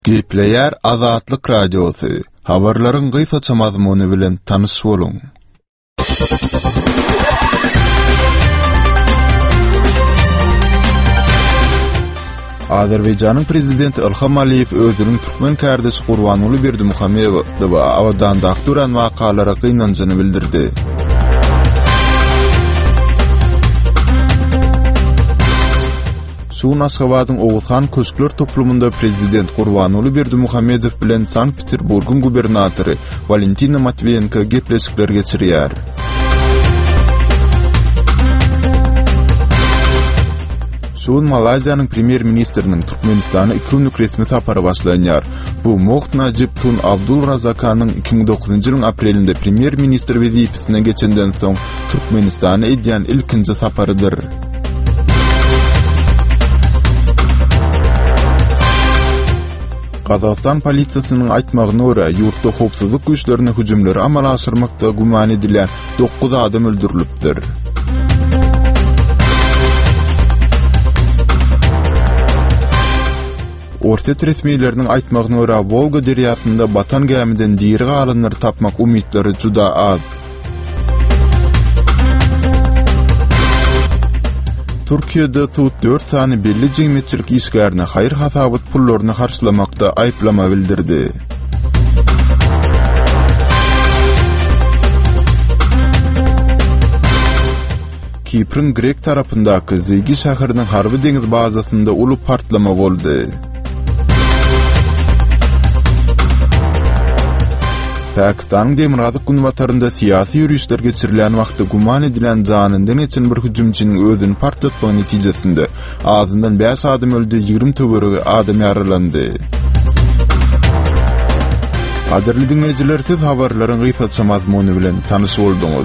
Gepleyer Azatlyk Radiosu. Habarlaryň gysgaça mazmuny bilen tanış boluň. Azerbaycanyň prezidenti Ilham Aliýew özüniň türkmen kardeşi Gurbanuly Berdimuhammedow awadan dakturan wakalara gynanjyny bildirdi. Suun Aşgabatyň Oğuzhan Köşkler toplumunda prezident Gurbanuly Berdimuhammedow bilen Sankt-Peterburgyň gubernatory Valentina Matviyenko gepleşikler geçirýär. Suun Malaziýanyň premier ministriniň Türkmenistana 2 günlük resmi sapary başlanýar. Bu Moht Najib Tun Abdulrazakanyň 2009 ýylyň aprelinde premier ministr wezipesine geçenden soň Türkmenistana edýän ilkinji saparydyr. Kazakistan polisiýasynyň aýtmagyna görä, ýurtda howpsuzlyk güýçlerine hüjümleri amal aşyrmakda guman edilen 9 adam öldürilipdir. Orset resmiýetleriniň aýtmagyna görä, Volga derýasynda batan gemiden diýri galynlary tapmak umytlary juda az. Türkiýede 4 sany belli jemgyýetçilik işgärine haýır hasabat pullaryny harçlamakda aýplama bildirdi. Kipr'in Grek tarapyndaky Zeygi şäheriniň harby deňiz bazasynda uly partlama boldy. Pakistan Demirgazyk günbatarynda siýasy ýürüýüşler geçirilen wagtda guman edilen janyndan geçen bir hüjümçiniň özüni partlatmagy netijesinde azyndan 5 adam öldü, 20 töwerege adam ýaralandy. Gaderli dinleýijiler, siz habarlaryň gysgaça mazmuny bilen tanış bolduňuz.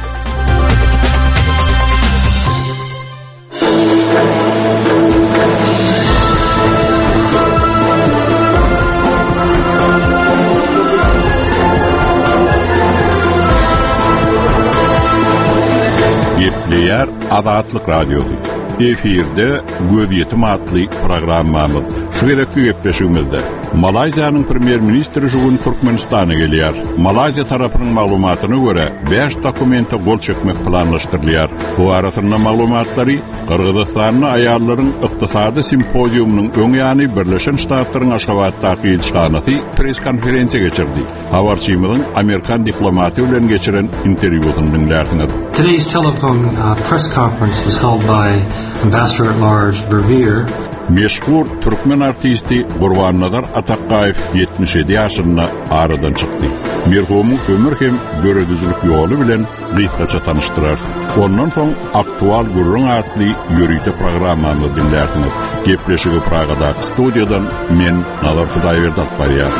Gepleyer Azatlyk Radiosu. Efirde Göz Ýetim adly programmamyz. Şu gerekli gepleşigimizde Malaziýanyň premier ministri jugun Türkmenistana gelýär. Malaziýa tarapynyň maglumatyna görä 5 dokumenta gol çekmek planlaşdyrylýar. Bu arasynda maglumatlary Kyrgyzstanyň aýallaryň ykdysady simpoziumynyň öňýany Birleşen Ştatlaryň Aşgabatdaky elçixanasy press konferensiýa geçirdi. Habarçymyzyň Amerikan diplomaty bilen geçiren interwýusyny dinlärsiňiz. Today's telephone press conference was held by Ambassador at Large Verveer. Meşhur Türkmen artisti Gurbanazar Ataqayev 77 ýaşynda aradan çykdy. Merhumyň ömür hem göredüzlük ýoly bilen gysgaça tanıştyrar. Ondan soň aktual gurrun adly ýörüýte programmany dinlärsiňiz. Gepleşigi Pragada studiýadan men Nazar Hudaýberdat barýar.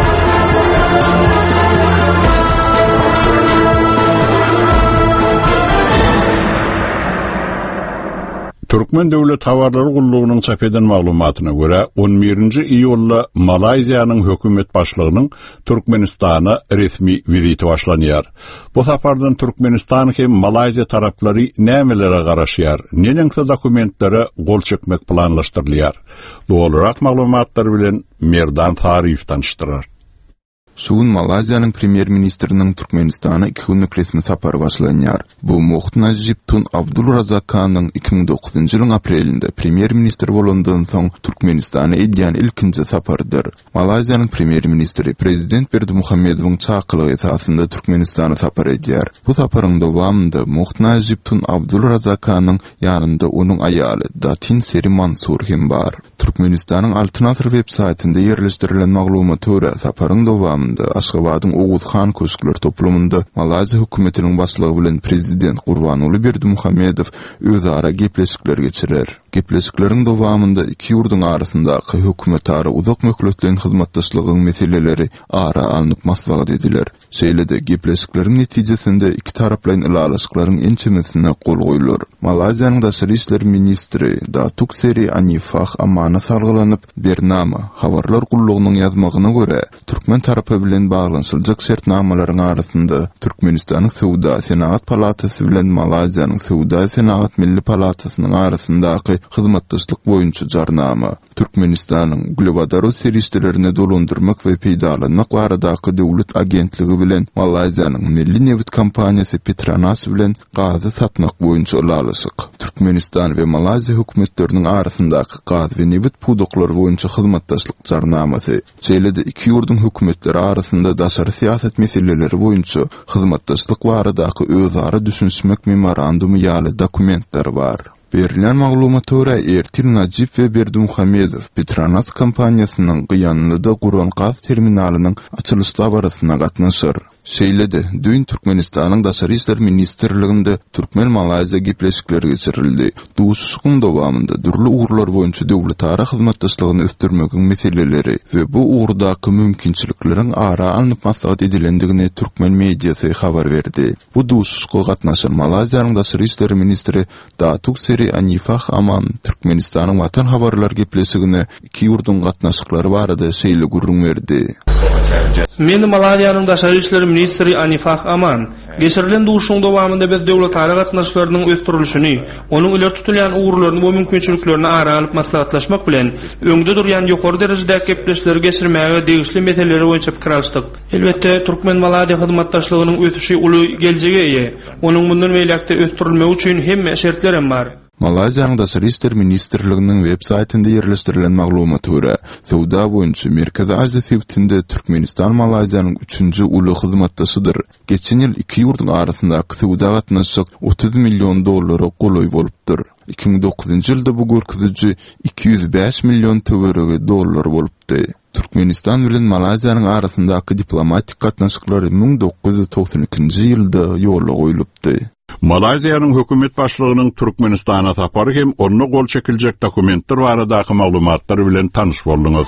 Türkmen Döwlet Habarlary Gullugynyň çap eden maglumatyna görä 11-nji iýulda Malaziýanyň hökümet başlygynyň Türkmenistana resmi viziti başlanýar. Bu sapardan Türkmenistan hem Malaziýa taraplary nämelere garaşýar, neňse dokumentlere gol çekmek planlaşdyrylýar. Dolarak maglumatlar bilen Merdan Tariýew tanıştyrar. Suun Malaziýanyň premier ministriniň Türkmenistana 2 günlük resmi sapary başlanýar. Bu Moht Najib Tun Abdulrazakanyň 2009 ýylyň aprelinde premier ministr bolandan soň Türkmenistana edýän ilkinji saparydyr. Malaziýanyň premier ministri prezident Berdimuhammedowyň çakylygy esasında Türkmenistana sapar edýär. Bu saparyň dowamında Moht Najib Tun Abdulrazakanyň ýanynda onuň aýaly Datin Seri Mansur hem bar. Türkmenistanyň Altyn Asr web saytynda ýerleşdirilen maglumata görä saparyň dowamında Aşgabatyň Oğuzhan Köşkler toplumunda Malaziýa hökümetiniň başlygy bilen prezident Gurbanuly Berdimuhammedow özara gepleşikler geçirer. Gepleşikleriň dowamında iki ýurduň arasyndaky hökümet ara uzak möhletlen hyzmatdaşlygyň meseleleri ara alınıp maslahat ediler. Şeýlede gepleşikleriň netijesinde iki taraplaryň ilalaşyklaryň ençemesine gol goýulur. Malaziýanyň daşary işler ministri Datuk Seri Anifah amana salgylanyp bernama habarlar gullugynyň ýazmagyna görä Türkmen tarapy bilen baglanşyljak şertnamalaryň arasynda Türkmenistanyň Sowda Senagat Palatasy bilen Malaziýanyň Sowda Senagat Milli Palatasynyň arasyndaky hyzmatdaşlyk boýunça jarnama, Türkmenistanyň Gulbadar serişlerini dolandyrmak we peýdalanmak baradaky döwlet agentligi bilen Malaziýanyň milli neft kompaniýasy Petronas bilen gazy satmak boýunça ulalyşyk. Türkmenistan we Malaziýa hökümetleriniň arasyndaky gaz we neft puduklary boýunça hyzmatdaşlyk jarnamasy şeýlede iki ýurdun hökümetleri arasynda daşary siýaset meseleleri boýunça hyzmatdaşlyk baradaky özara düşünmek memorandumy ýaly dokumentler bar. Berilen maglumat öre Ertir Najip we Berdimuhamedov Petronas kompaniýasynyň gyanynda guran gaz terminalynyň açylışy barasynda gatnaşyr. Şeýlede düýün Türkmenistanyň daşary işler ministrliginde Türkmen Malaziýa gepleşikleri geçirildi. Duşuşyň dowamında dürli uğurlar boýunça döwlet ara hyzmatdaşlygyny ösdürmegiň meseleleri we bu uğurdaky mümkinçilikleriň ara alınıp maslahat edilendigini Türkmen mediýasy habar berdi. Bu duşuşga gatnaşan Malaziýanyň daşary işler ministri Datuk Seri Anifah Aman Türkmenistanyň watan habarlar gepleşigine iki ýurdun gatnaşyklary barada şeýle gurrun berdi. Men Malaziýanyň daşary işler ministri Anifah Aman geçirilen duşuň dowamında biz döwlet ara gatnaşyklarynyň ösdürilişini, onuň iler tutulýan uğurlaryny we mümkinçiliklerini ara alyp maslahatlaşmak bilen öňde durýan ýokary derejede gepleşikleri geçirmäge degişli meseleleri boýunça pikir alşdyk. Elbetde Türkmen Malaziýa hyzmatdaşlygynyň ötüşi uly geljege eýe. Onuň bundan meýlekde ösdürilmegi üçin hemme şertler hem bar. Malaziýanyň daşary işler ministrliginiň web saýtynda ýerleşdirilen maglumat öre, Sowda boýunça Merkezi Aziýa sebitinde Türkmenistan Malaziýanyň 3-nji uly hyzmatdaşydyr. Geçen ýyl iki ýurdun arasyndaky sowda gatnaşyk $30 million goly bolupdyr. 2009-njy ýylda bu görkeziji $205 million dollar bolupdy. Türkmenistan bilen Malaziýanyň arasyndaky diplomatik gatnaşyklary 1992-nji ýylda ýola goýulypdy. Malaziýanyň hökümet başlygynyň Türkmenistana tapary hem onu gol çekiljek dokumentler baradaky maglumatlar bilen tanyş bolduňuz.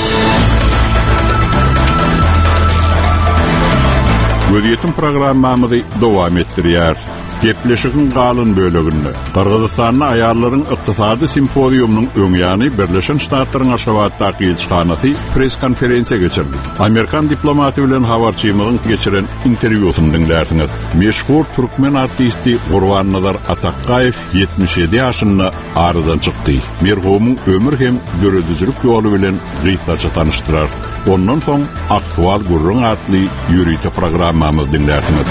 Gödýetim programmamyzy dowam etdirýär. Gepleşigiň galyn böleginde Kyrgyzstanyň aýarlaryň ykdysady simpoziumynyň öňýany Birleşen Ştatlaryň Aşgabatdaky elçixanasy press konferensiýa geçirdi. Amerikan diplomaty bilen habarçymygyň geçiren interwýusyny dinlärsiniz. Meşhur türkmen artisti Gurban-Nazar Atakkaýew 77 ýaşynda aradan çykdy. Merhumyň ömür hem görüdüjülük ýoly bilen gyýtlaça tanışdyrar. Ondan soň aktual gurrun atly ýürüýte programmamyzy dinlärsiniz.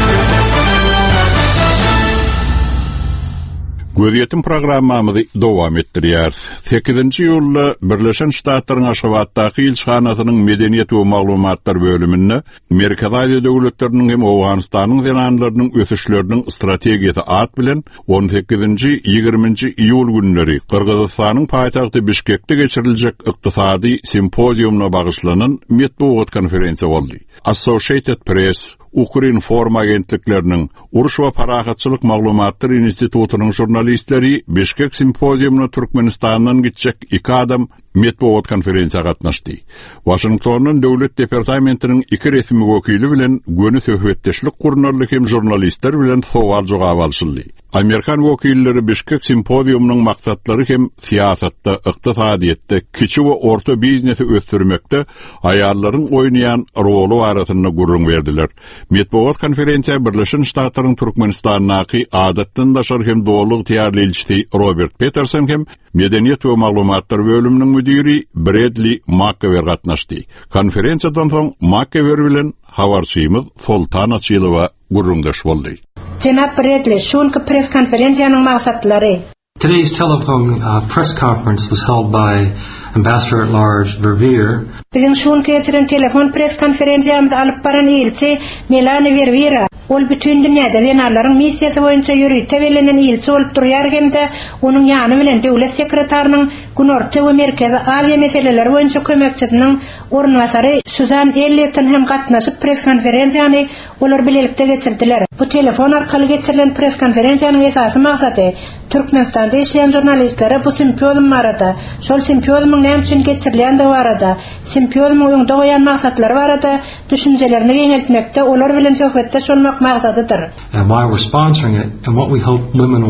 Gödýetim programmamyzy dowam etdirýär. 8-nji ýylda Birleşen Ştatlaryň Aşgabatdaky elçixanasynyň medeniýet we maglumatlar bölüminde Merkezi Aziýa döwletleriniň hem Awganystanyň zeranlarynyň ösüşleriniň strategiýasy at bilen 18-nji 20-nji iýul günleri Kyrgyzstanyň paýtagty Bişkekde geçiriljek ykdysady simpoziumna bagyşlanan medeniýet konferensiýa boldy. Associated Press, Ukrinform agentliklerinin Uruş we Parahatçylyk Maglumatlar Institutunyň jurnalistleri Bişkek simpoziumuna Türkmenistandan gitjek iki adam medeniýet konferensiýa gatnaşdy. Washingtonyň döwlet departamentiniň iki resmi wekili bilen göni söhbetdeşlik gurnarlyk hem jurnalistler bilen sowal jogap alşyldy. Amerikan wekilleri Bişkek simpoziumynyň maksatlary hem siýasatda, ykdysadyetde, kiçi we orta biznesi ösdürmekde aýarlaryň oýnaýan rolu barasyna gurrun berdiler. Medeniýet konferensiýa Birleşen Ştatlaryň Türkmenistanyňky adatdan daşar hem dowluk tiýarly elçisi Robert Peterson hem medeniýet we maglumatlar bölüminiň müdiri Bradley McKever gatnaşdy. Konferensiýadan soň McKever bilen habarçymyz Sultan Açylowa gurrundaş boldy. Cenab Bradley, şonky press konferensiýanyň maksatlary. Today's telephone press conference was held by Ambassador at Large Verveer. Bizim şonky geçiren telefon press konferensiýamyzy alyp baran elçi Melanie Verveer. Ol bütün dünýäde zeranlaryň missiýasy boýunça ýürüýte belenen elçi bolup durýar hemde onuň ýany bilen döwlet sekretarinyň Günorta we Merkezi Aziýa meseleleri boýunça kömekçisiniň ornwasary Susan Elliott'un hem gatnaşyp press konferensiýany olar bilelikde geçirdiler. Bu telefon arkaly geçirilen press konferensiýanyň esasy maksady Türkmenistanda işleyen jurnalistlere bu simpozium barada, şol simpoziumyň näme üçin geçirilýände barada, simpoziumyň öňde goýan maksatlary barada düşünjelerini geňeltmekde, olar bilen söhbetde şolmak maksadydyr. And why we're sponsoring it and what we hope women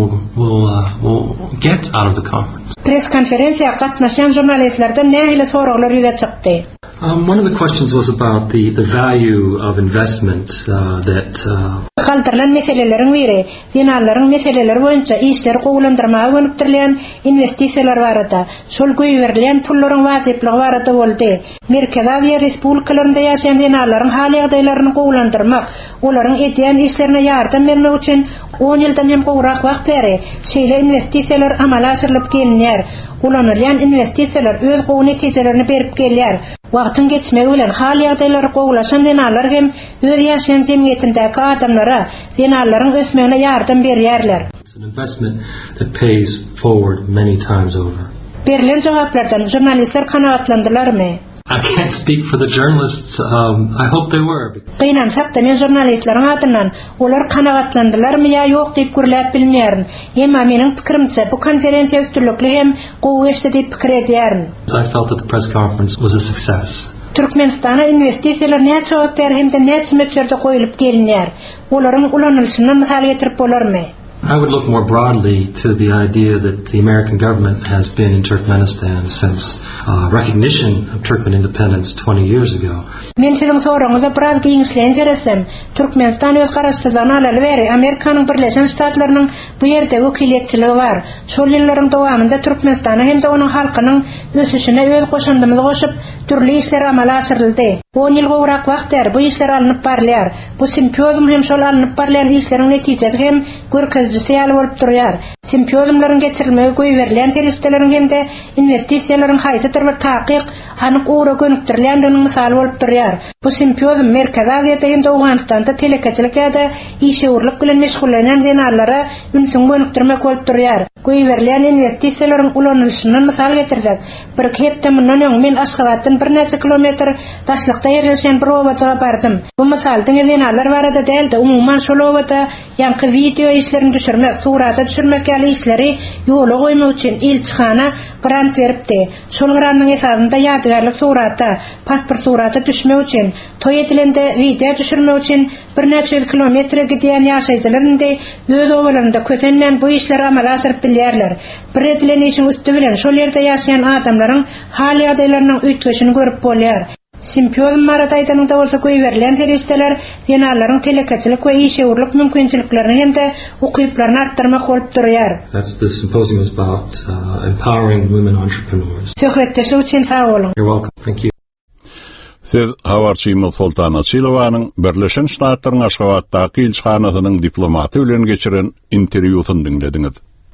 will get out of the conference. Press konferensiýa gatnaşan jurnalistlerden nähili soraglar ýüze çykdy. One of the questions was about the value of investment that Kaltırlan meselelerin biri, dinalların meseleleri boyunca işleri qoğulandırmağa gönüptirilen investisiyalar barada, şol göýberilen pullaryň wajipligi barada boldy. Merkez Aziya respublikalarynda ýaşaýan dinalların hal ýagdaýlaryny qoğulandyrmak, olaryň edýän işlerine ýardam bermek üçin 10 ýyldan hem gowrak wagt beri şeýle investisiyalar amala aşyrylyp gelinýär. Ulanylýan investisiyalar öz gowy netijelerini berip gelýär. Wagtyň geçmegi bilen hal ýagdaýlary gowulaşan dinalar hem öz ýaşaýan jemgyýetindäki adamlara dinallaryň ösmegine ýardam berýärler. It's an investment that pays forward many times over. Berilen jogaplardan jurnalistler kanagatlandylarmy? I can't speak for the journalists. I hope they were. Gynansak da men jurnalistlaryň adyndan olar kanagatlandylarmy ýa ýok diýip gürläp bilmeýärin. Emma meniň pikirimçe bu konferensiýa üstünlikli hem gowy geçdi diýip pikir edýärin. I felt that the press conference was a success. Türkmenistana investisiyalar näçe wagtlar hem de näçe meçerde goýulyp gelinýär. Olaryň ulanylşyny mysal getirip bolarmy? I would look more broadly to the idea that the American government has been in Turkmenistan since recognition of Turkmen independence 20 years ago. Men sizin soraňyza biraz giňişlen beretsem, Türkmenistan öz garaşdyrylan alaly beri Amerikanyň Birleşen Ştatlarynyň bu ýerde wekiliyetçiligi bar. Şol ýyllaryň dowamında Türkmenistana hem de onuň halkynyň ösüşine öz goşandymyzy goşup türli işler amala aşyryldy. 10 ýyl gowrak wagtlar bu işler alınıp barlýar. Bu simpozium hem şol alınıp barlayan işleriň netijesi hem görkezjisi ýaly bolup durýar. Simpoziumlaryň geçirilmegi goýberilen teristelerin hem de investisiýalaryň haýsydyr bir takyk, anyk uğra gönükdirilendiginiň misaly bolup durýar. Bu simpozium Merkez Aziýada hem de Awganistanda telekeçilik ýa-da işewurlyk bilen meşgullenen dinarlara ünsüň gönükdirmek bolup durýar. Goýberilen investisiýalaryň ulanylşyny misal getirsek, bir hepde mundan öň men Aşgabatdan bir näçe kilometr daşlykda ýerleşen bir obaja bardym. Bu misaldyň dinarlar barada däl de umumyň şol obada ýanky video işlerini düşürmek, surata düşürmek ýaly işleri ýola goýmak üçin elçixana grant beripdi. Şol grantyň esasynda ýadygarlyk surata, pasport surata düşmek üçin, toý edilende video düşürmek üçin bir näçe kilometr gidýän ýaşaýjylaryň öz obalarynda kösenlen bu işleri amala aşyryp bilýärler. Bir edilen işin üstü bilen şol ýerde ýaşaýan adamlaryň hal ýagdaýlarynyň üýtgeşini görüp bolýar. Simpozium maradaýdanyňda bolsa goýberilen seristeler dinarlaryň telekeçilik we işewurlyk mümkinçiliklerini hem de ukyplaryny artdyrmak bolup durýar. That's the symposium is about empowering women entrepreneurs. Söhbetdeşik üçin sag bolun. You're welcome. Thank you. Siz Hawarçymyl Sultan Açylowanyň Birleşen Ştatlaryň Aşgabatdaky ilçihanasynyň diplomaty bilen geçiren interwýusyny dinlediňiz.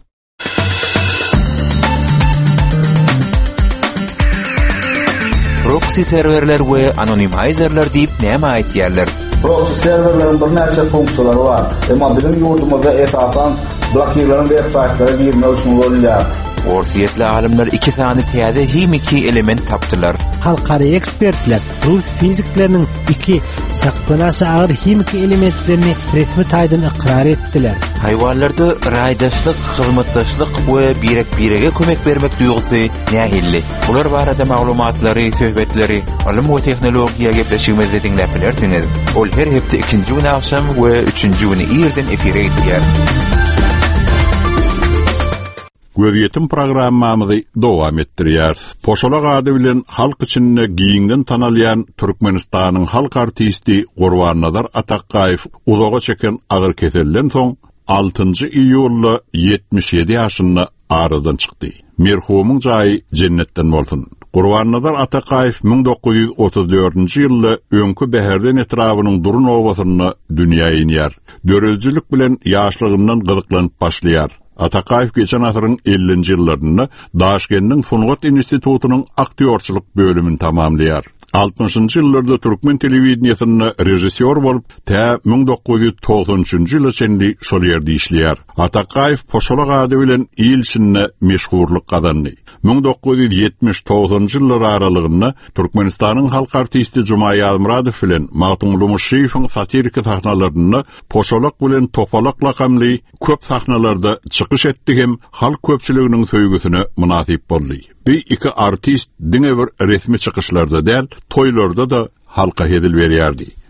Proxy serverler we anonymizerler diýip näme aýtýarlar? Proxy serverleriň bir näçe funksiýalary bar. Emma bizim ýurdumyzda esasan blokirlaryň websaytlara girmek üçin bolýar. Orsiýetli alimler iki sany täze hem iki element tapdylar. Halkary ekspertler rus fiziklerinin iki saklanası ağır himiki elementlerini resmi taýdan ikrar etdiler. Haýwanlarda raýdaşlyk, hyzmatdaşlyk we birek-birege kömek bermek duýgusy nähilli. Bular barada maglumatlary, söhbetleri, alim we tehnologiýa gepleşigimizde dinläp bilersiňiz. Ol her hepde 2-nji güni akşam we 3-nji güni ýerden efire edýär. Göziyetim programmamyzy dowam etdirýär. Poşolak ady bilen halk içinde giýiňden tanalýan Türkmenistanyň halk artisti Gurbannazer Ataqaýew uzaga çeken agyr kesellen soň 6-njy iýulda 77 ýaşynda aradan çykdy. Merhumyň jaýy jennetden bolsun. Gurbannazer Ataqaýew 1934-nji ýylda öňkü Beherden etrabynyň durun obasyny dünýäge iner. Döreljilik bilen ýaşlygyndan gyzyklanyp başlaýar. Ataqaýew geçen asyryň 50-nji ýyllarynda Daşkendiň Fungat institutynyň aktyorçylyk bölümini tamamlaýar. 60-njy ýyllarda Türkmen telewizionyny rejissor bolup, 1990-njy ýyla çenli şol ýerde işleýär. Ataqaýew poşolak ady bilen ýylşyny meşhurlyk kazandy. 1979-njy ýyllar aralygynda Türkmenistanyň halk artisti Jumaý Almuradow bilen Magtun Lumushiýewiň satirik sahnalaryny poşolak bilen topalak lakamly köp sahnalarda çykyş etdi hem halk köpçiliginiň söýgüsine munasyp boldy. Bir iki artist diňe bir resmi çykyşlarda däl, toýlarda da halka hedil berýärdi.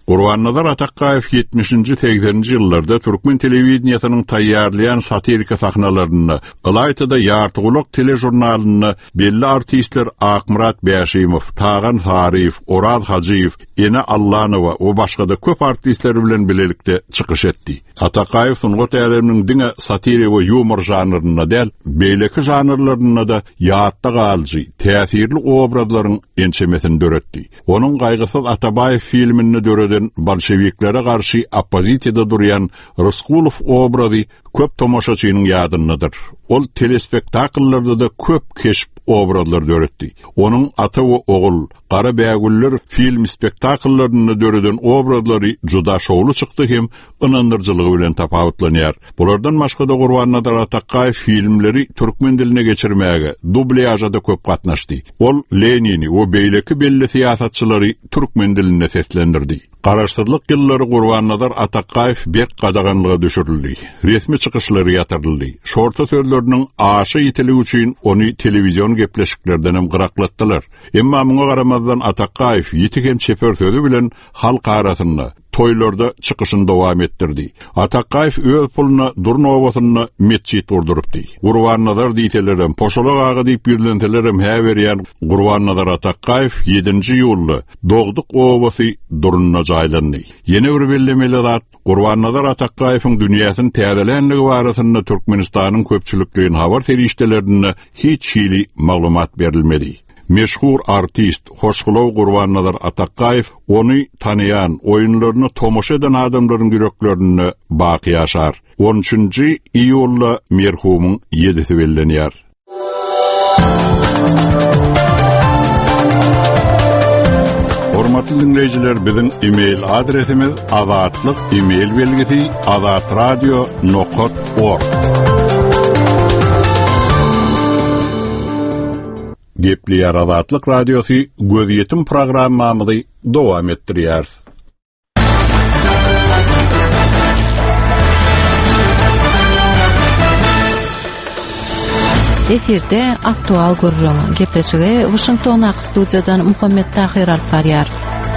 Gurbannazer Ataqayev 70-80-nji ýyllarda Türkmen telewizionynyň taýýarlayan satirika sahnalaryny, Ilaytyda ýartygulak telejurnalyny belli artistler Akmurat Bäşimow, Tagan Sarif, Orad Hajyýew, Ene Allanowa we başga da köp artistler bilen bilelikde çykyş etdi. Ataqayew sungat ýerleriniň diňe satira we humor janryna däl, beýleki janrlaryna da ýatda galyjy, täsirli obrazlaryň ençemesini döretdi. Onuň gaýgysyz Atabayev filmini döreden bolşeviklere garşy oppozisiýada durýan Ryskulow obrazy köp tomoşaçynyň ýadyndadyr. Ol telespektakllarda da köp keşip obrazlar döretdi. Onuň ata we ogul, Gara Bägüller film spektaklaryny döreden obrazlary juda şowlu çykdy hem ynandyrjylygy bilen tapawutlanýar. Bulardan başga da Gurbannazer Ataqayew filmleri türkmen diline geçirmäge, dublyajda köp gatnaşdy. Ol Lenini we beýleki belli siýasatçylary türkmen diline seslendirdi. Garaşdyrlyk ýyllary Gurbannazer Ataqayew bir qadaganlyga düşürildi. Resmi çykyşlary ýatyryldy. Şorta sözleriniň aşy ýetiligi üçin ony telewizion gepleşiklerden hem gyraklatdylar. Emma muňa garamazdan Ataqayew ýetik hem şefer sözü bilen halk arasynda toýlarda çykyşyny dowam etdirdi. Ataqayew öz puluna Durnowasyny mesjid ordurupdy. Gurbannazer diýselerem, poşolak agy diýip birlentelerem häberýän Gurbannazer Ataqayew 7-nji ýylda Dogduk Owasy Durunna jaýlandy. Ýene bir bellemeli zat Gurbannazer Ataqayewiň dünýäsini täzelenligi barasynda Türkmenistanyň köpçülikligini habar serişdelerine hiç hili maglumat berilmedi. Meşhur artist Hoşgulaw Gurbannazer Ataqayew ony tanıyan, oyunlaryny tomoşa eden adamlaryň yüreklerini baqy ýaşar. 13-nji iýulda merhumyň ýedisi bellenýär. Hormatly dinleyijiler, biziň e-mail adresimiz azatlyk@azatradio.org. Gepleýär Azatlyk Radiosy göz ýetim programmamyzy dowam etdirýär. Efirde aktual gurrun gepleşigi Washington studiýadan Muhammed Tahir alparýar.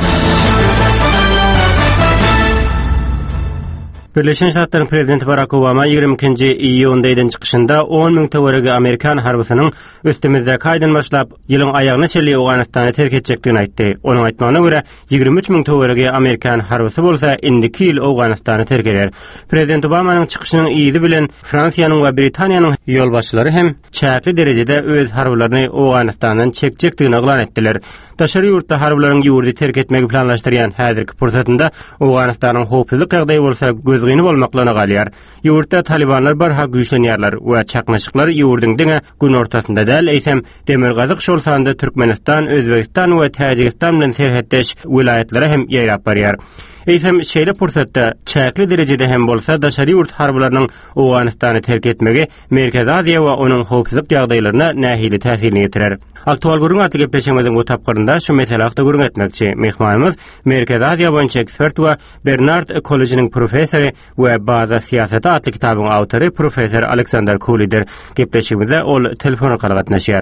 Birleşen Ştatlaryň prezidenti Barack Obama 22-nji iýunda eden çykyşynda 10.000 töweregi Amerikan harbysynyň üstümizde kaýdan başlap ýylyň aýagyna çeli Awganystany terk etjekdigini aýtdy. Onuň aýtmagyna görä 23.000 töweregi Amerikan harbysy bolsa indiki ýyl Awganystany terk eder. Prezident Obamanyň çykyşynyň ýygy bilen Fransiýanyň we Britaniýanyň ýolbaşçylary hem çäkli derejede öz harbylaryny Awganystandan çekjekdigini aglan etdiler. Daşary ýurtda harbylaryň ýurdy terk etmegi planlaşdyrýan häzirki pursatynda Awganystanyň howpsuzlyk ýagdaýy bolsa gözgini bolmaklaryna galýar. Ýurtda talibanlar barha güýçlenýärler we çaknaşyklar ýurdyň diňe gün ortasynda däl eýsem demirgazyk şolsanda Türkmenistan, Özbekistan we Täjikistan bilen serhetdeş vilayatlary hem ýaýrap barýar. Eýsem şeýle pursatda çäkli derejede hem bolsa daşary ýurt harbylarynyň Awganystany terk etmegi Merkezi Aziýa we onuň howpsuzlyk ýagdaýlaryna nähili täsirini ýetirer. Aktual gurrun arty gepleşigimiziň bu tapgyrynda şu mesele hakda gurrun etmekçi mehmanymyz Merkezi Aziýa boýunça ekspert we Bernard College'niň professory we Baza siýasata atly kitabyň awtory professor Alexander Kulidir. Gepleşigimize ol telefon arkaly gatnaşýar.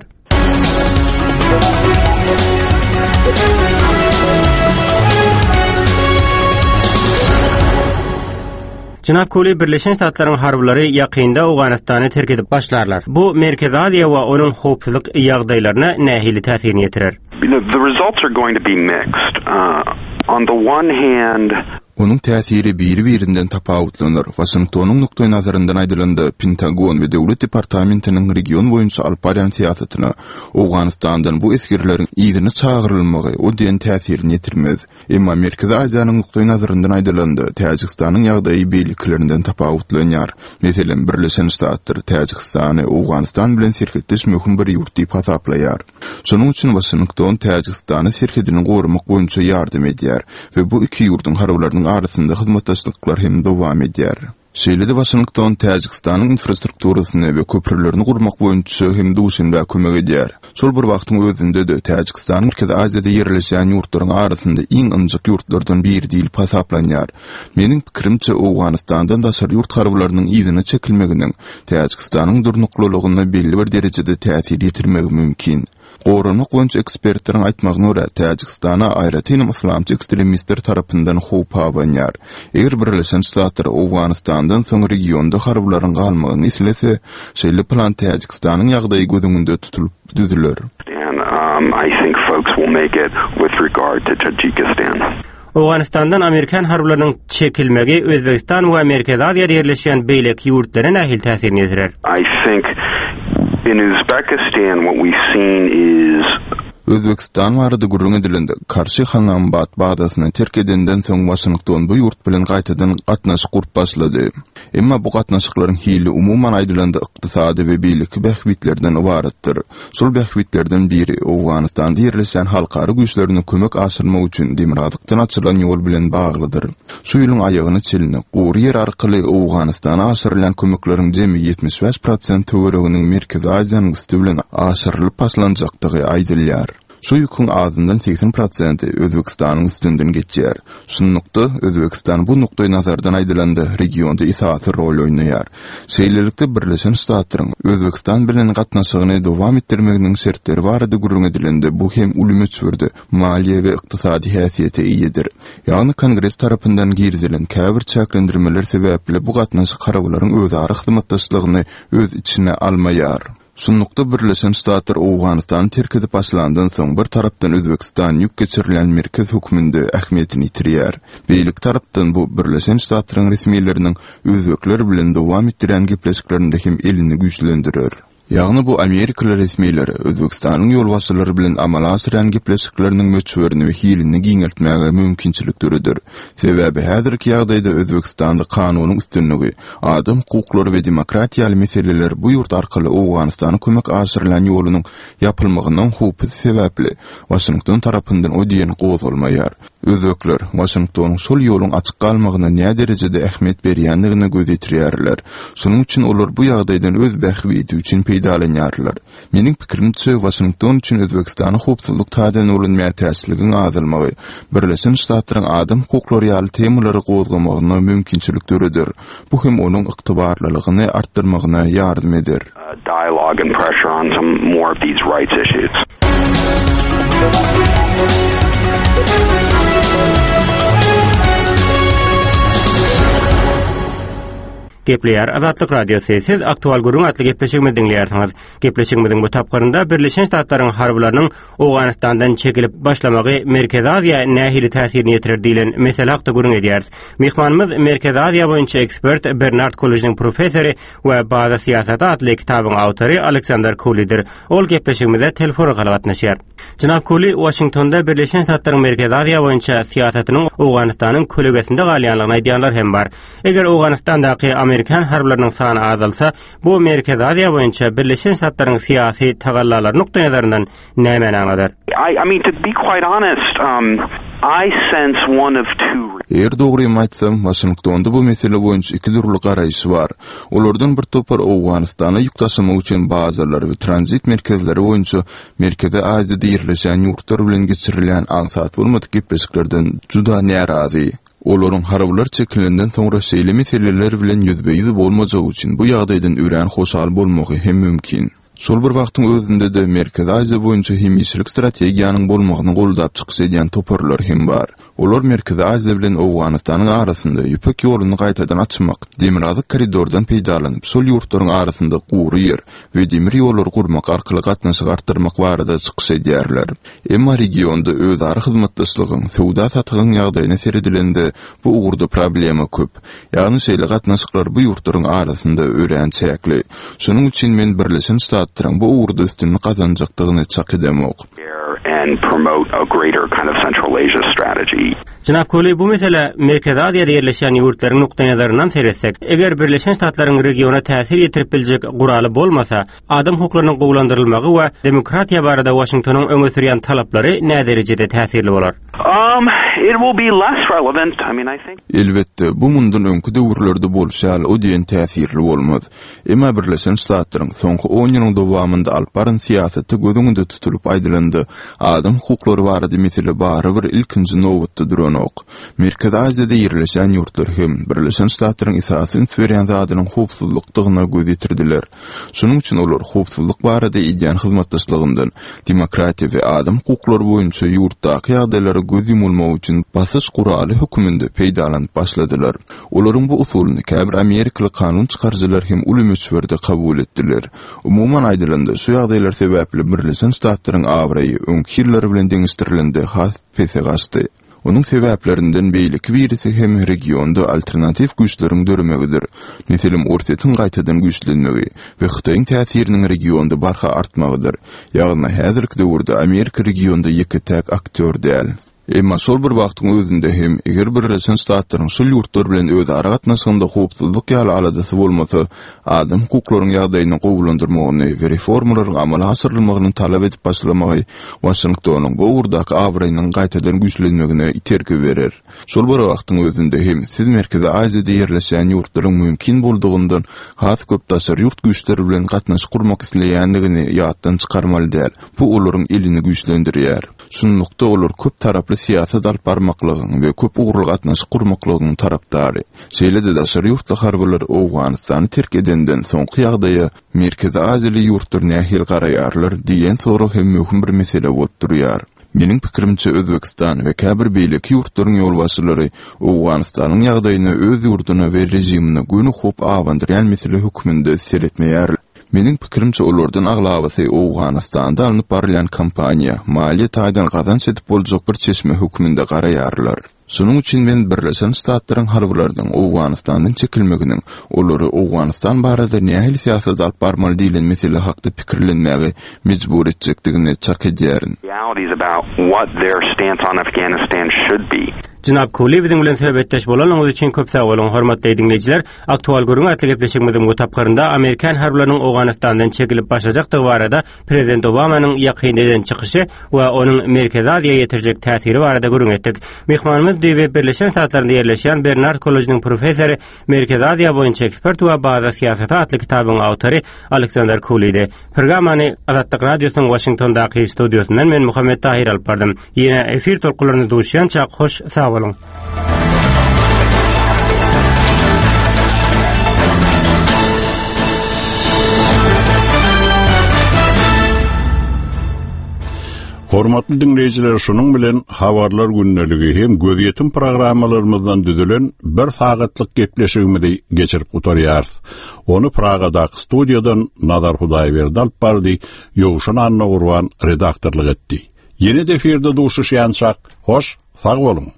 Jynap Kuli, Birleşen Ştatlaryň harbylary ýakynda Awganystany terk edip başlarlar. Bu Merkezi Aziýa we onuň howpsuzlyk ýagdaýlaryna nähili täsirini ýetirer. The results are going to be mixed. On the one hand, Onun täsiri biri-birinden tapawutlanır. Washingtonyň nukdaý nazaryndan aýdylanda Pentagon we Dowlat Departamentiniň region boýunça alyp barýan siýasatyna Awganystandan bu eskirleriň ýygyny çağırylmagy o diýen täsirini ýetirmez. Emma Merkezi Aziýanyň nukdaý nazaryndan aýdylanda Täjikistanyň ýagdaýy beýliklerinden tapawutlanýar. Meselem Birleşen Ştatlar Täjikistany Awganystan bilen serhetdeş möhüm bir ýurt diýip hasaplaýar. Şonuň üçin Washington Täjikistany serhedini gorumak boýunça ýardym edýär we bu iki ýurduň harbylarynyň arasynda hyzmatdaşlyklar hem dowam edýär. Şeýlede Washington Täjikistanyň infrastrukturasyny we köprülerini gurmak boýunça hem duşynda kömek edýär. Şol bir wagtyň özünde de Täjikistanyň Merkezi Aziýada ýerleşen ýurtlaryň arasynda iň ynjyk ýurtlardan biri diýilip hasaplanýar. Meniň pikirimçe Awganystandan daşary ýurt harbylarynyň ýygyny çekilmeginiň Täjikistanyň durnuklygyna belli bir derejede täsir ýetirmegi mümkin. Gorunluk boýunça ekspertleriň aýtmagyna görä Täjikistana aýratynam islamçy ekstremistler tarapyndan howp hawanýar. Eger Birleşen Ştatlar Awganystandan soň regionda harbylaryň galmagyny islese, şeýle plan Täjikistanyň ýagdaýy gözüňde tutulyp düzüler. I think folks will make it with regard to Tajikistan. Awganistandan Amerikan harbylarynyň çekilmegi Özbekistan we Merkezi Aziýada ýerleşýän beýlek ýurtlaryna nähil täsirini ýetirer? I think in Uzbekistan what we've seen is Özbekistan barada gurrun edilende karşı Hanambat badasyny terk edenden soň Washington bu ýurt bilen gaýtadan gatnaşyk gurup başlady. Emma bu gatnaşyklaryň hili umuman aýdylanda ykdysady we beýlik bähwitlerden ibaratdyr. Şol bähwitlerden biri Awganistanda ýerleşen halkary güýçlerini kömek aşyrmak üçin Demiradykdan açylan ýol bilen baglydyr. Şu ýylyň aýagyny çeline gowy ýer arkaly Awganistana aşyrylan kömekleriň jemi 75% töwereginiň Merkezi Aziýanyň üstü bilen aşyrylyp başlanjakdygy aýdylýar. Şu ýüküň azyndan 80% Özbekistanyň üstünden geçýär. Şunlukda Özbekistan bu nukdaý nazardan aýdylanda regionda isasy rol oýnaýar. Şeýlelikde Birleşen Ştatlaryň Özbekistan bilen gatnaşygyny dowam etdirmeginiň şertleri barada gurrun edilende bu hem ulumetsürdi, maliýe we ykdysady häsiýete iýedir. Ýagny Kongress tarapyndan girdilen käbir çäklendirmeler sebäpli bu gatnaşyk harabalaryň özara hyzmatdaşlygyny öz içine almaýar. Şunlukda Birleşen Ştatlar Awganistany terk edip başlandan soň bir tarapdan Özbekistan ýük geçirilen merkez hökmünde ähmiýetini ýitirýär. Beýlik tarapdan bu Birleşen Ştatlaryň resmiýetleriniň özbekler bilen dowam etdiren gepleşiklerinde hem elini güýçlendirir. Ýagny bu Amerikalı resmiýetleri Özbekistanyň ýolbaşçylary bilen amala aşyran gepleşikleriniň möçberini we hilini giňeltmäge mümkinçilik türüdir. Sebäbi häzirki ýagdaýda Özbekistanda kanunyň üstünligi, adam hukuklary we demokratiýaly meseleler bu ýurt arkaly Awganystana kömek aşyrylan ýolunyň ýapylmagynyň hupy sebäpli Washington tarapyndan o diýen gozulmaýar. Özbekler Washingtonyň şol ýoluň açyk galmagyna näme derejede ähmiýet berýändigini gözetirýärler. Şonuň üçin olar bu ýagdaýdan öz bähwiti üçin peýdalanýarlar. Meniň pikirimçe Washington üçin Özbekistanyň howpsuzlyk taýdan ulanmaýan täsirliginiň azalmagy, Birleşen Ştatlaryň adam hukuklary ýaly temalary gozlamagyna mümkinçilik türüdir. Bu hem onuň yktybarlylygyny artdyrmagyna ýardym eder. Dialogue and pressure on some more of these rights issues. Gepleýär Azatlyk Radiosu. Siz aktual gurun atly gepleşigimi dinleýärsiňiz. Gepleşigimiň bu tapgyrynda Birleşen Ştatlaryň harbylarynyň Awganistandan çekilip başlamagy Merkezi Aziýa nähili täsirini ýetirir diýilen mesele hakda gurun edýäris. Mehmanymyz Merkezi Aziýa boýunça ekspert Bernard College'niň professory we Baza siýasaty adly kitabyň awtory Alexander Cooley'dir. Ol gepleşigimizde telefon arkaly gatnaşýar. Jynap Cooley Washingtonda Birleşen Ştatlaryň Merkezi Aziýa boýunça siýasatynyň Awganystanyň kölegesinde galýanlygyny aýdýanlar hem bar. Eger Awganystandaky Amerikan harbylarynyň sany azalsa, bu Merkezi Aziýa boýunça Birleşen Ştatlaryň syýasy tagallary nukdaý nazaryndan näme nämedir? I mean, to be quite honest, I sense one of two. Eger dogry aýtsam, Washingtonda bu mesele boýunça iki türlü garaýyş bar. Olardan bir topar Awganystana ýük taşymak üçin bazalar we transit merkezleri boýunça Merkezi Aziýada ýerleşen ýurtlar bilen geçirilen ansat bolmadyk gepleşiklerden juda närazy. Olaryň harbylar çekilenden soňra şeýle meseleler bilen ýüzbeýiz bolmajagy üçin bu ýagdaýdan ören hoşal bolmagy hem mümkin. Şol bir wagtyň özünde de Merkezi Aziýa boýunça hemişlik strategiýanyň bolmagyny goldap çykyş edýän toparlar hem bar. Olar Merkezi Aziýa bilen Awganystanyň arasynda ýüpek ýoluny gaýtadan açmak, demirazyk koridordan peýdalanyp, şol ýurtlaryň arasynda gury ýer we demir ýollary gurmak arkaly gatnaşyk artdyrmak barada çykyş edýärler. Emma regionda özara hyzmatdaşlygyň, sowda satygyň ýagdaýyna seredilende bu ugurda problema köp. Ýagny şeýle gatnaşyklar bu ýurtlaryň arasynda ören çäkli. Şonuň üçin men Birleşen Ştatlaryň bu ugurda üstünlük kazanjakdygyny çak edemok. And promote a greater kind of Central Asia strategy. Jynap Cooley, bu mesele Merkezi Aziýada ýerleşen ýurtlaryň nukdaý nazaryndan seretsek, eger Birleşen Ştatlaryň regiona täsir ýetirip biljek guraly bolmasa, adam hukuklarynyň gowlandyrylmagy we demokratiýa barada Washingtonyň öňe sürýän talaplary näme derejede täsirli bolar? It will be less relevant. I mean, I think. Elbette, bu mundan öňkü döwürlerde bolşal o diýen täsirli bolmaz. Emma Birleşen Ştatlaryň soňky 10 ýylyň dowamynda alyp baran siýasaty gözüňde tutulup aýdylandy. Adam hukuklary barada mesele bary bir ilkinji nowatda bildirenok. Merkezi Aziýada ýerleşen ýurtlar hem Birleşen Ştatlaryň esasy ünsberýän zadynyň howpsuzlykdygyna göz ýetirdiler. Şonuň üçin olar howpsuzlyk barada edýän hyzmatdaşlygyndan, demokratiýa we adam hukuklary boýunça ýurtdaky ýagdaýlara göz ýumulmagy üçin basyş guraly höküminde peýdalanyp başladylar. Olaryň bu usulyny käbir Amerikaly kanun çykarjylar hem ulumetswerde kabul etdiler. Umuman aýdylanda şu ýagdaýlar sebäpli Birleşen Ştatlaryň awraýy öňkirleri bilen deňişdirilende has pese gaçdy. Onun sebäplerinden beýleki birisi hem regionda alternativ güýçleriň döremegidir. Meselem ortatyň gaýtadan güýçlenmegi we Hytaýyň täsiriniň regionda barha artmagydyr. Ýagny häzirki döwürde Amerika regionda ýeki täk aktyor däl. Emma şol bir wagtyň özünde hem eger Birleşen Ştatlaryň şol ýurtlar bilen öz ara gatnaşygynda howpsuzlyk ýaly aladysy bolmasa, adam hukuklaryň ýagdaýyny gowulandyrmagyny we reformalaryň amala asyrylmagyny talap edip başlamagy Washingtonyň bu urdak awraýynyň gaýtadan güýçlenmegine iterki berer. Şol bir wagtyň özünde hem siz Merkezi Aziýada ýerleşen ýurtlaryň mümkin boldugyndan has köp daşary ýurt güýçleri bilen gatnaşyk kurmak isleýändigini ýatdan çykarmaly däl. Bu olaryň elini güýçlendirýär. Şunlukda olar köp taraply siýasat alyp barmaklygyň we köp ugurlyk gatnaşyk kurmaklygyň tarapdary. Şeýle-de daşary ýurtda harbylar Owganystany terk edenden soňky ýagdaýa Merkezi Aziýaly ýurtlar nähil garaýarlar diýen soruq hem möhüm bir mesele bolup durýar. Meniň pikirimçe Özbekistan we käbir beýleki ýurtlaryň ýolbaşçylary Owganystanyň ýagdaýyny öz ýurduna we rejimine göni hop awandyrýan mesele höküminde seretmeýär. Meniň pikirimçe olardan aglabasy Owganystanda alınıp barılan kampaniýa maliýe taýdan gazanç edip boljak bir çeşme höküminde garaýarlar. Şonuň üçin men Birleşen Ştatlaryň harbylarynyň Owganystandan çekilmeginiň, olary Owganystan barada nähili siýasat alyp barmaly diýilen mesele hakda pikirlenmäge mejbur etjekdigini çak edýärin. What their stance on Afghanistan should be. Jynap Kuli biziň bilen söhbetdeş bolanyňyz üçin köp sag bolun, hormatly dinleýijiler. Aktual görüň atly gepleşigimiziň bu tapgarynda Amerikan harbylarynyň Owganystandan çekilip başlajakdygy barada Prezident Obamanyň ýakyn eden çykyşy we onuň Merkezi Aziýaga ýetirjek täsiri barada görüň etdik. Mehmanymyz diýip Birleşen Ştatlarynda ýerleşýän Bernard College'niň professory, Merkezi Aziýa boýunça ekspert we baza siýasaty atly kitabyň awtory Alexander Kulide. Programmany Azatlyk Radiosynyň Washingtondaky studiosyndan men Muhammed Tahir alyp bardym. Ýene efir tolkularyny duşýança hoş sag bolun. Hormatly dinleyijiler, şonuň bilen habarlar günneligi hem gözýetim programmalarymyzdan düzülen bir sagatlyk gepleşigimizi geçirip oturýarys. Onu Pragadaky studiýadan Nazar Hudaýberdi alyp bardy, Ýowşan Anna Urban redaktorlyk etdi. Ýene de efirde duşuşýançak, hoş, sag bolun.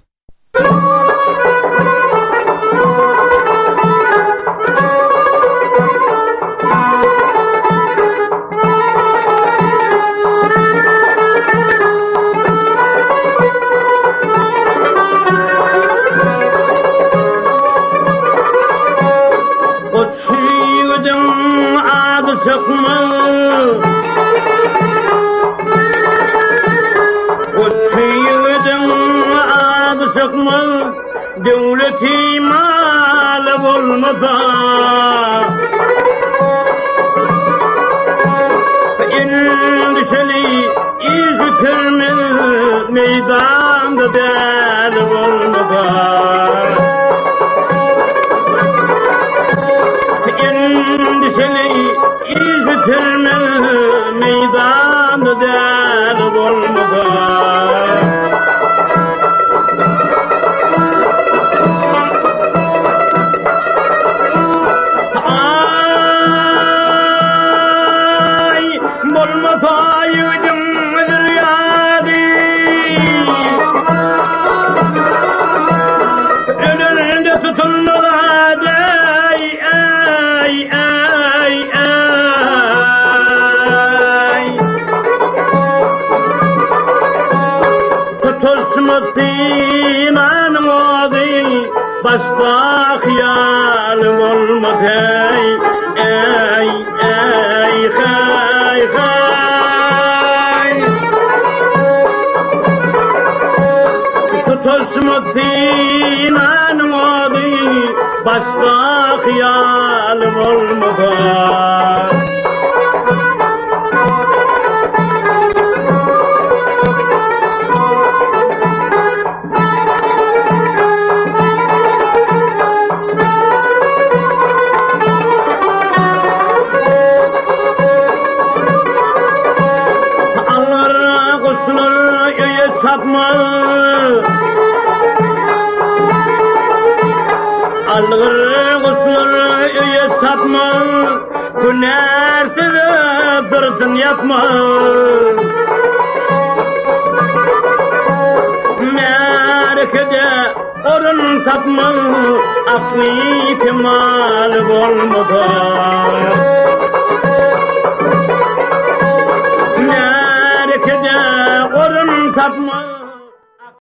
Devleti mal olmasa endişeli iztirme meydanda del olmasa endişeli iztirme meydanda del olmasa başta hayalim olmadı ey hay tutuşmadı imanım oldu başta hayalim olmadı Algır guslar öye sapma, Günersiz dursun yapma. Merkede orun tapma, Akli kemal olmadı. Merkede orun tapma,